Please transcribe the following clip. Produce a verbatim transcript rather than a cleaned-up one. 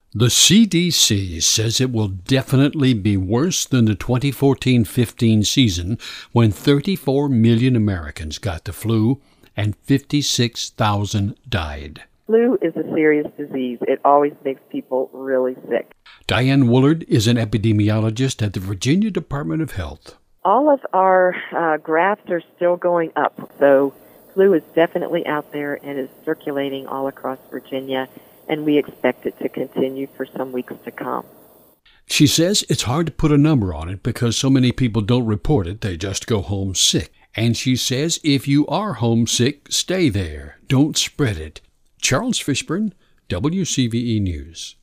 The C D C says it will definitely be worse than the twenty fourteen fifteen season when thirty-four million Americans got the flu and fifty-six thousand died. Flu is a serious disease. It always makes people really sick. Diane Woolard is an epidemiologist at the Virginia Department of Health. All of our uh, graphs are still going up, so flu is definitely out there and is circulating all across Virginia, and we expect it to continue for some weeks to come. She says it's hard to put a number on it because so many people don't report it, they just go home sick. And she says if you are homesick, stay there. Don't spread it. Charles Fishburne, W C V E News.